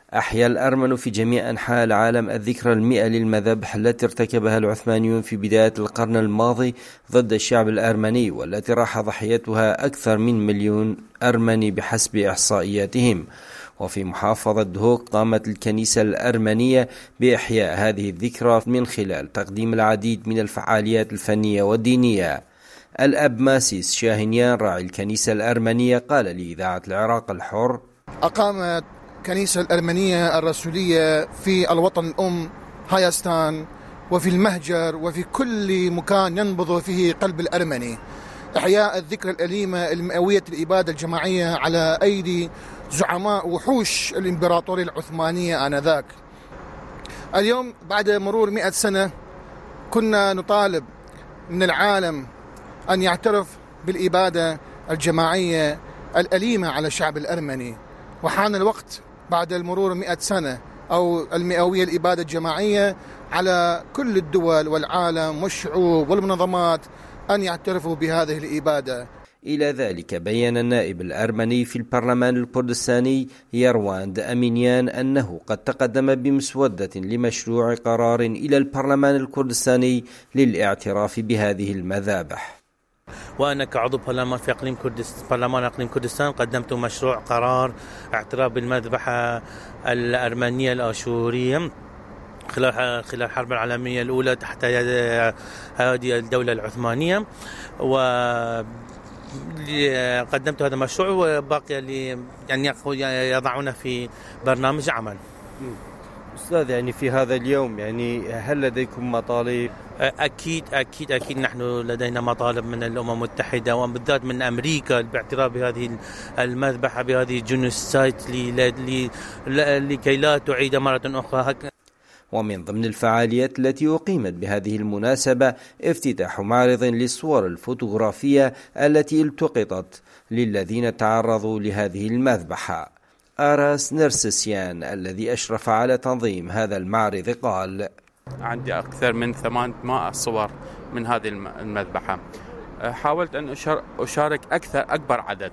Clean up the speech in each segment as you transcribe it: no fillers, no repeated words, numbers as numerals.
أحيا الأرمن في جميع أنحاء العالم الذكرى 100 للمذابح التي ارتكبها العثمانيون في بداية القرن الماضي ضد الشعب الأرمني، والتي راح ضحيتها أكثر من 1,000,000 أرمني بحسب إحصائياتهم. وفي محافظة دهوك قامت الكنيسة الأرمنية بإحياء هذه الذكرى من خلال تقديم العديد من الفعاليات الفنية والدينية. الأب ماسيس شاهنيان راعي الكنيسة الأرمنية قال لإذاعة العراق الحر: أقامت الكنيسة الأرمنية الرسولية في الوطن الأم هايستان وفي المهجر وفي كل مكان ينبض فيه قلب الأرمني إحياء الذكرى الأليمة المئوية الإبادة الجماعية على أيدي زعماء وحوش الإمبراطورية العثمانية آنذاك. اليوم بعد مرور 100 سنة كنا نطالب من العالم أن يعترف بالإبادة الجماعية الأليمة على الشعب الأرمني، وحان الوقت بعد المرور 100 سنة أو المئوية الإبادة الجماعية على كل الدول والعالم والشعوب والمنظمات أن يعترفوا بهذه الإبادة. إلى ذلك بيّن النائب الأرمني في البرلمان الكردستاني يرواند أمينيان أنه قد تقدم بمسودة لمشروع قرار إلى البرلمان الكردستاني للاعتراف بهذه المذابح. وأنا كعضو برلمان في برلمان إقليم كردستان قدمت مشروع قرار اعتراف بالمذبحة الأرمنية الآشورية خلال الحرب العالمية الأولى تحت يد هذه الدولة العثمانية، قدمت هذا المشروع وباقي يعني يضعونه في برنامج عمل. أستاذ، يعني في هذا اليوم يعني هل لديكم مطالب؟ أكيد نحن لدينا مطالب من الأمم المتحدة وبالذات من أمريكا باعتراف بهذه المذبحة بهذه الجنوسايد لكي لا تعيد مرة أخرى. ومن ضمن الفعاليات التي أقيمت بهذه المناسبة افتتاح معرض للصور الفوتوغرافية التي التقطت للذين تعرضوا لهذه المذبحة. آراس نرسسيان الذي أشرف على تنظيم هذا المعرض قال: عندي أكثر من 800 صور من هذه المذبحة. حاولت أن أشارك أكبر عدد.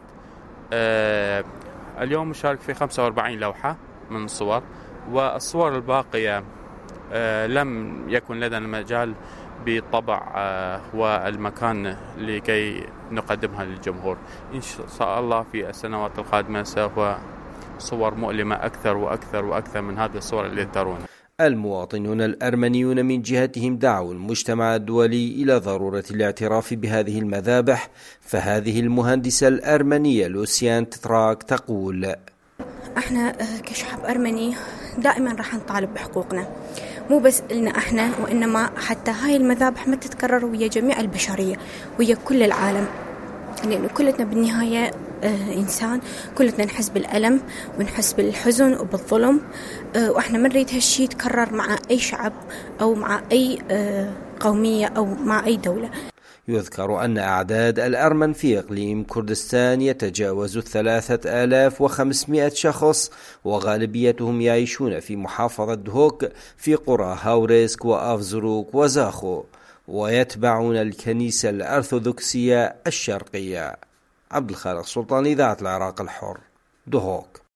اليوم أشارك في 45 لوحة من الصور، والصور الباقية لم يكن لدينا مجال بالطبع والمكان لكي نقدمها للجمهور. إن شاء الله في السنوات القادمة سوف صور مؤلمة أكثر وأكثر وأكثر من هذه الصور اللي ترونها. المواطنون الأرمنيون من جهتهم دعوا المجتمع الدولي إلى ضرورة الاعتراف بهذه المذابح، فهذه المهندسة الأرمنية لوسيان تتراك تقول: احنا كشعب أرمني دائما راح نطالب بحقوقنا، مو بس لنا احنا وإنما حتى هاي المذابح ما تتكرر ويا جميع البشرية ويا كل العالم، لأنه كلنا بالنهاية إنسان، كلنا نحس بالألم ونحس بالحزن وبالظلم، وإحنا ما نريد هالشي يتكرر مع أي شعب أو مع أي قومية أو مع أي دولة. يذكر أن أعداد الأرمن في إقليم كردستان يتجاوز 3500 شخص، وغالبيتهم يعيشون في محافظة دهوك في قرى هاوريسك وأفزروك وزاخو، ويتبعون الكنيسة الأرثوذكسية الشرقية. عبد الخالق سلطان، إذاعة العراق الحر، دهوك.